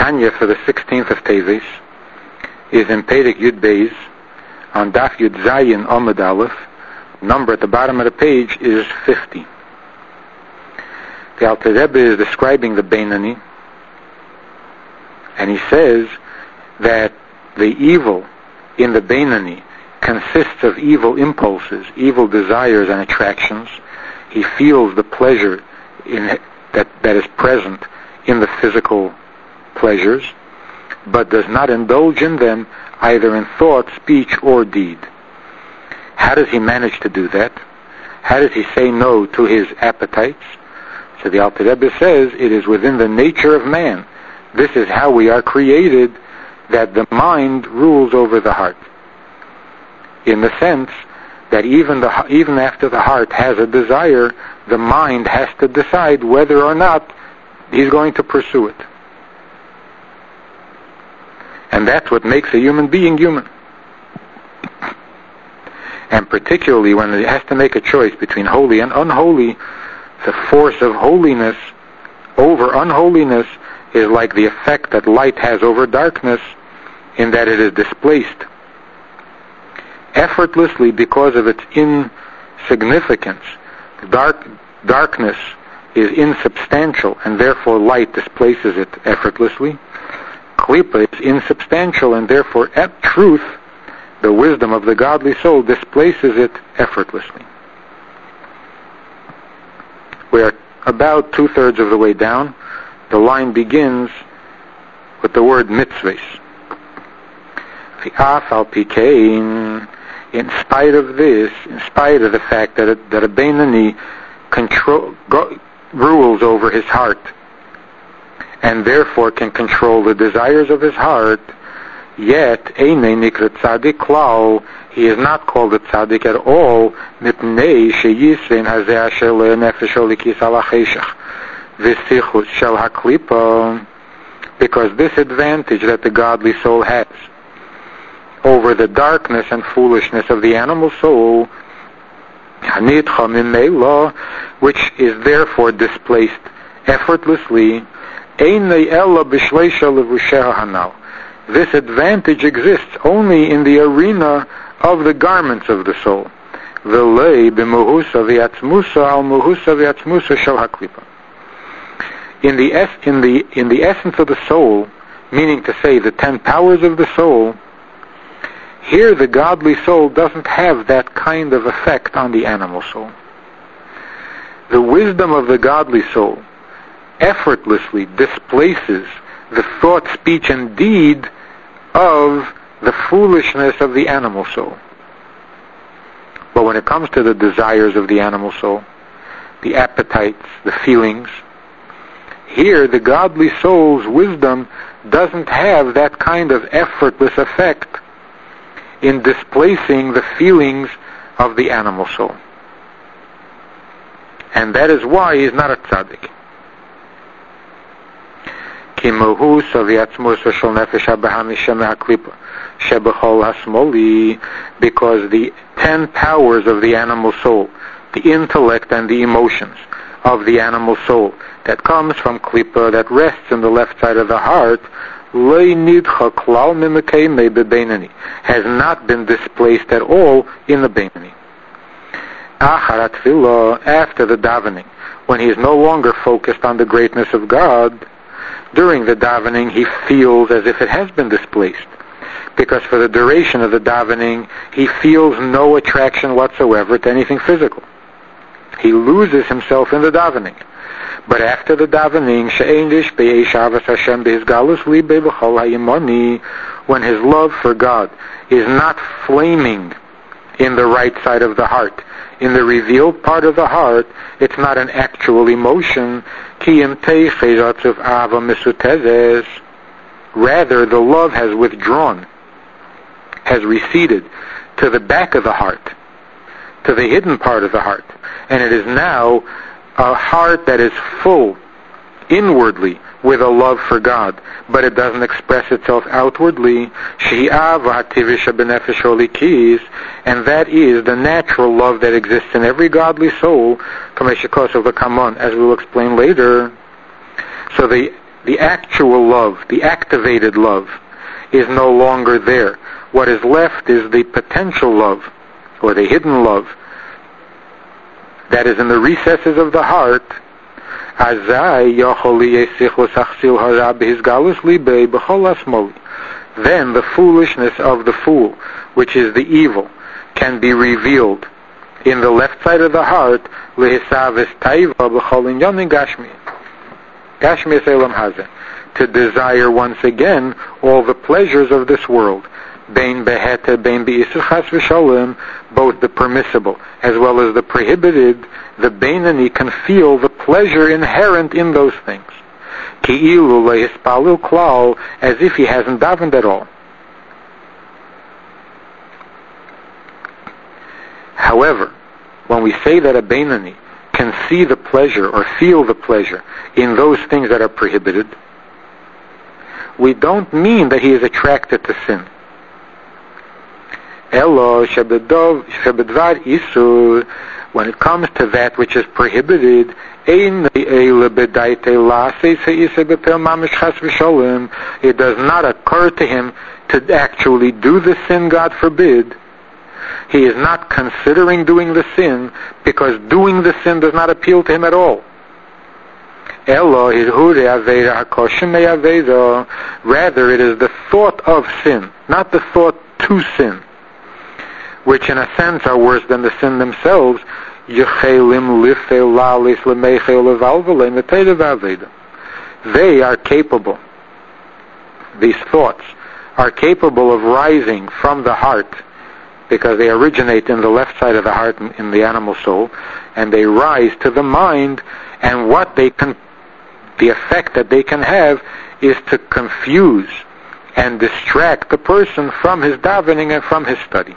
Tanya for the 16th of Teves is in Perek Yud Beis on Daf Yud Zayin Amud Aleph. Number at the bottom of the page is 50. The Alter Rebbe is describing the Beinani, and he says that the evil in the Beinani consists of evil impulses, evil desires and attractions. He feels the pleasure that is present in the physical pleasures, but does not indulge in them either in thought, speech, or deed. How does he manage to do that? How does he say no to his appetites? So the Alter Rebbe says it is within the nature of man. This is how we are created, that the mind rules over the heart. In the sense that even after the heart has a desire, the mind has to decide whether or not he's going to pursue it. And that's what makes a human being human. And particularly when it has to make a choice between holy and unholy, the force of holiness over unholiness is like the effect that light has over darkness, in that it is displaced effortlessly because of its insignificance. Darkness is insubstantial, and therefore light displaces it effortlessly. Klipa is insubstantial, and therefore truth, the wisdom of the godly soul, displaces it effortlessly. We are about 2/3 of the way down. The line begins with the word mitzvahs. In spite of this, in spite of the fact that a Beinani rules over his heart, and therefore can control the desires of his heart, yet Einei Nikra Tzadik Klal, he is not called a Tzadik at all, Mipnei Sheyisrein Hazeh Asher Le'nefesh Olikis Ala Cheshach V'sichut Shel HaKlipa, because this advantage that the godly soul has over the darkness and foolishness of the animal soul, Hanitcha Mimela, which is therefore displaced effortlessly, Einei Ella B'Shleisha Levusheha Hanal. This advantage exists only in the arena of the garments of the soul. V'lei b'muhusa v'yatzmusa al muhusa v'yatzmusa shel haklipa. In the essence of the soul, meaning to say the 10 powers of the soul, here the godly soul doesn't have that kind of effect on the animal soul. The wisdom of the godly soul effortlessly displaces the thought, speech, and deed of the foolishness of the animal soul. But when it comes to the desires of the animal soul, the appetites, the feelings, here the godly soul's wisdom doesn't have that kind of effortless effect in displacing the feelings of the animal soul. And that is why he is not a tzaddik. Because the 10 powers of the animal soul, the intellect and the emotions of the animal soul that comes from klipa, that rests in the left side of the heart, has not been displaced at all in the Beinani. After the davening, when he is no longer focused on the greatness of God, during the davening he feels as if it has been displaced, because for the duration of the davening he feels no attraction whatsoever to anything physical. He loses himself in the davening. But after the davening, when his love for God is not flaming in the right side of the heart, in the revealed part of the heart, it's not an actual emotion. Rather, the love has withdrawn, has receded to the back of the heart, to the hidden part of the heart, and it is now a heart that is full inwardly with a love for God, but it doesn't express itself outwardly. And that is the natural love that exists in every godly soul, as we will explain later. So the the actual love, the activated love, is no longer there. What is left is the potential love, or the hidden love, that is in the recesses of the heart. Then the foolishness of the fool, which is the evil, can be revealed in the left side of the heart, to desire once again all the pleasures of this world, both the permissible as well as the prohibited. The Beinani can feel the pleasure inherent in those things, as if he hasn't davened at all. However, when we say that a Beinani can see the pleasure or feel the pleasure in those things that are prohibited, we don't mean that he is attracted to sin. When it comes to that which is prohibited, it does not occur to him to actually do the sin, God forbid. He is not considering doing the sin because doing the sin does not appeal to him at all. Rather, it is the thought of sin, not the thought to sin, which in a sense are worse than the sin themselves. They are capable, these thoughts are capable of rising from the heart, because they originate in the left side of the heart in the animal soul, and they rise to the mind, and the effect that they can have is to confuse and distract the person from his davening and from his study.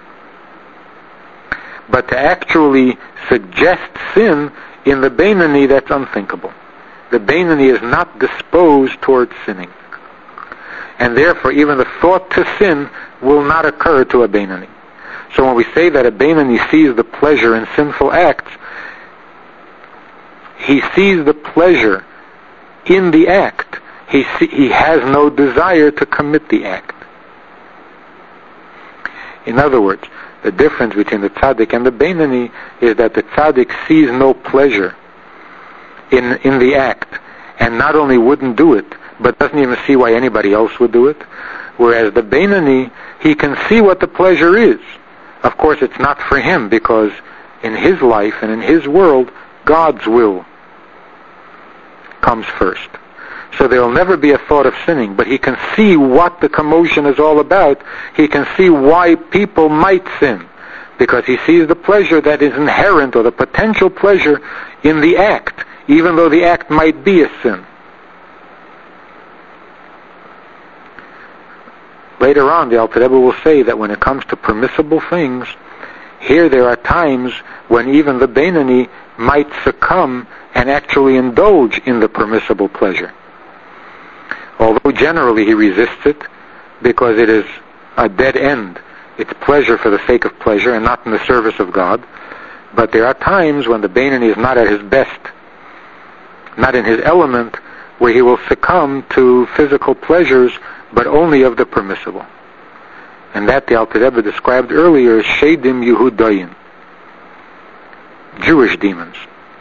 But to actually suggest sin in the Beinani, that's unthinkable. The Beinani is not disposed towards sinning, and therefore even the thought to sin will not occur to a Beinani. So when we say that a Beinani sees the pleasure in sinful acts, he sees the pleasure in the act. He has no desire to commit the act. In other words, the difference between the tzaddik and the Beinani is that the tzaddik sees no pleasure in the act, and not only wouldn't do it, but doesn't even see why anybody else would do it. Whereas the Beinani, he can see what the pleasure is. Of course, it's not for him, because in his life and in his world, God's will comes first. So there will never be a thought of sinning, but he can see what the commotion is all about. He can see why people might sin, because he sees the pleasure that is inherent, or the potential pleasure in the act, even though the act might be a sin. Later on, the Alter Rebbe will say that when it comes to permissible things, here there are times when even the Beinani might succumb and actually indulge in the permissible pleasure. Although generally he resists it, because it is a dead end. It's pleasure for the sake of pleasure and not in the service of God. But there are times when the Beinani is not at his best, not in his element, where he will succumb to physical pleasures, but only of the permissible. And that the Alter Rebbe described earlier as Shedim Yehudayin, Jewish demons.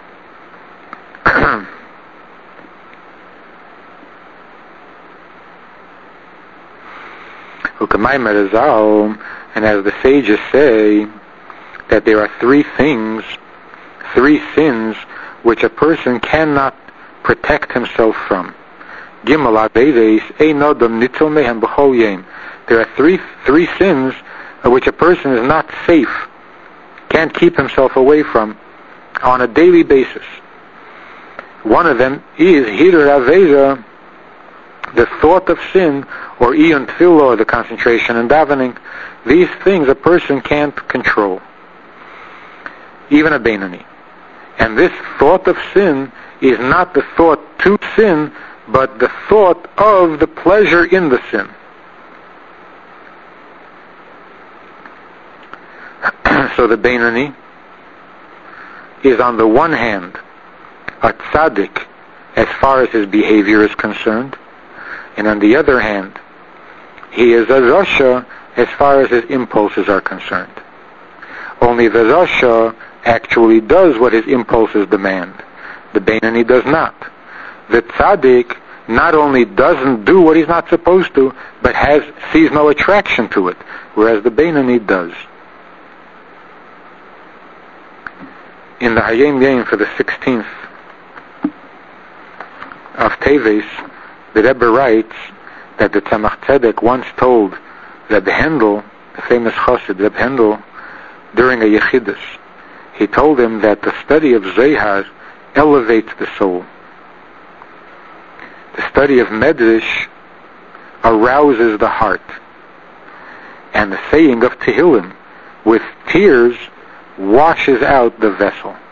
And as the sages say, that there are three sins, which a person cannot protect himself from. There are three sins which a person is not safe, can't keep himself away from on a daily basis. One of them is Hidur Aveda, the thought of sin, or Iyun Tefillah, or the concentration in davening. These things a person can't control, even a Beinani. And this thought of sin is not the thought to sin, but the thought of the pleasure in the sin. So the Beinani is on the one hand a tzaddik as far as his behavior is concerned, and on the other hand, he is a Rasha as far as his impulses are concerned. Only the Rasha actually does what his impulses demand. The Beinani does not. The Tzaddik not only doesn't do what he's not supposed to, but sees no attraction to it, whereas the Beinani does. In the Hayom Yom for the 16th of Teves, the Rebbe writes that the Tzemach Tzedek once told Reb Hendel, the famous Chassid Reb Hendel, during a Yechidus, he told him that the study of Zohar elevates the soul. The study of Medrash arouses the heart. And the saying of Tehillim with tears washes out the vessel.